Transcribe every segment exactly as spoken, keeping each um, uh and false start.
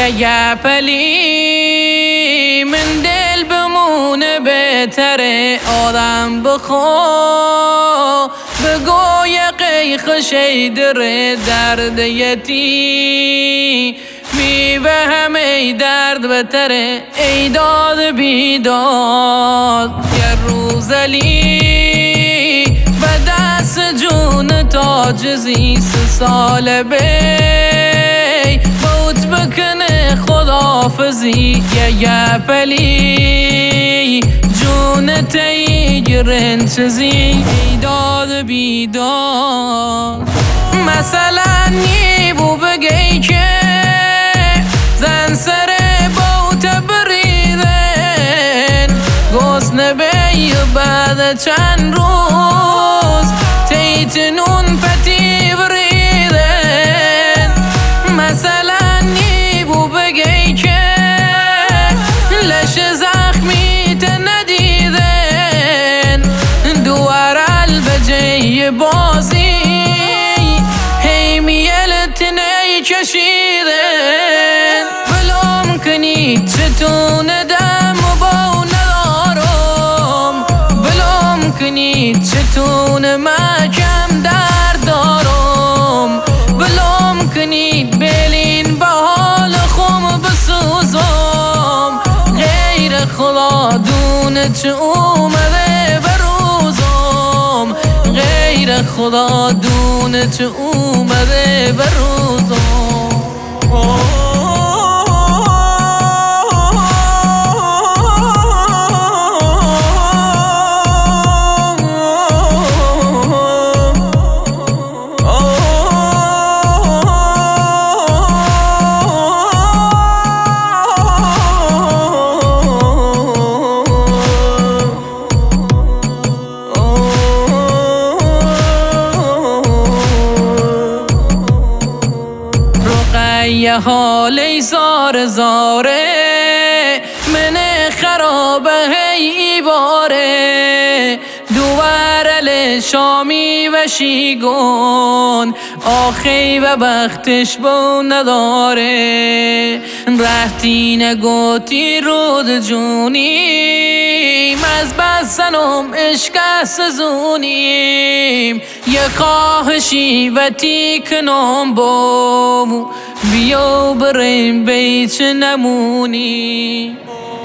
یه پلی من دل بمونه بهتره آدم بخوا بگو یه قیخ شیدره درد یتی می به همه درد بتره ای داد بیداد یه روز علی به دست جون تاجزی سه سال بی موت بکنه خدافزی یه یه پلی جون تیگرن چزی ای داد بیداد مثلا نیبو بگی که زن سر بوت بریدن گسن بی بعد چند روز تیتنون پتی بریدن مثلا نیبو بگی که لش زخمی تندیدن دوار البجی بازی هی میلت نی کشیدن بلوم کنید چتون دم و با ندارم بلوم کنید چتون مکم در دارم بلوم کنید بلین به حال خوم بسوزم غیر خدا دونه چه اومده بروزم غیر خدا دونه چه اومده بروزم یه حالی زار زاره من خرابه هی باره دوار شامی و شیگون آخی و بختش بو نداره رهتی نگوتی رود جونیم از بسنم عشق سزونیم یه خواهشی و تیکنم بامو بیو بریم بیچ نمونی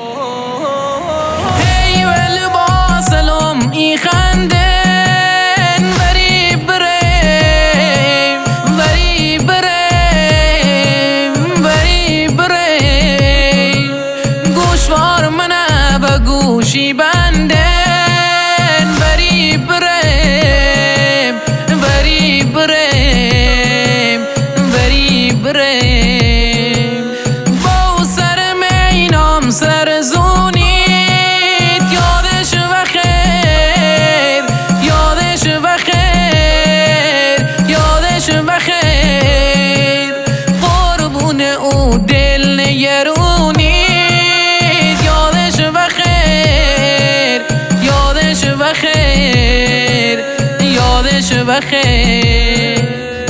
هی و لباسلم ای خندن وری بریم وری بریم وری بریم گوشوار منه و گوشی بندن وری بریم وری بریم وری بریم با سر مینام سر زونید یادش و خیر یادش و خیر یادش و خیر قربون او دل نگرونید یادش و خیر یادش و خیر یادش و خیر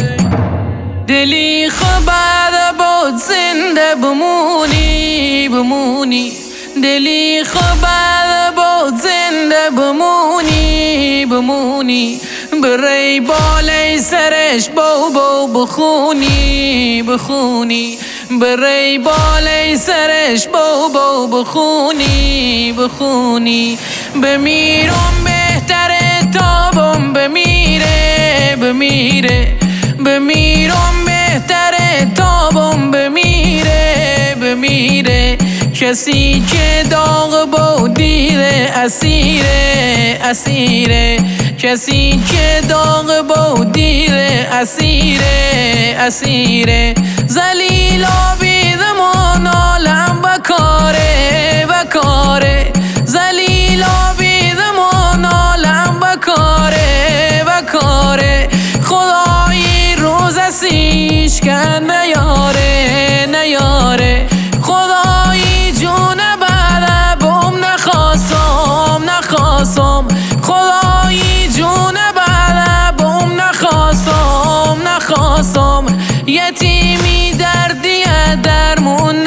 دلی خو بعد بود زنده بمونی بمونی دلی خو بعد بود زنده بمونی بمونی بری بالای سرش بو بو بخونی بخونی بری بالای سرش بو بو بخونی بخونی بمیرم بهتره تابم بمیره بمیره بمیرم بهتره تابم بمیره بمیره کسی که داغ با دیره اسیره اسیره کسی که داغ با دیره اسیره اسیره زلیلا بیدمان عالم بکاره بکاره زلیلا بیدمان عالم بکاره بکاره خدایی روز اسیش کن نیاره نیاره خدایی جون بعد بوم نخواستم نخواستم خدایی جون بعد بوم نخواستم نخواستم یتیمی دردی درمون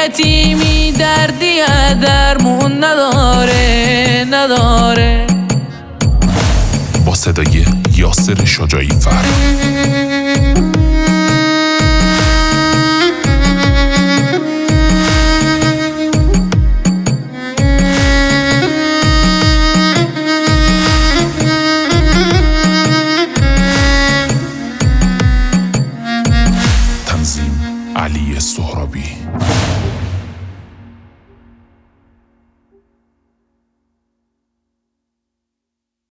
یتیمی دردی درمون نداره نداره. با صدای یاسر شجاعی فر. تنظیم علی سهرابی.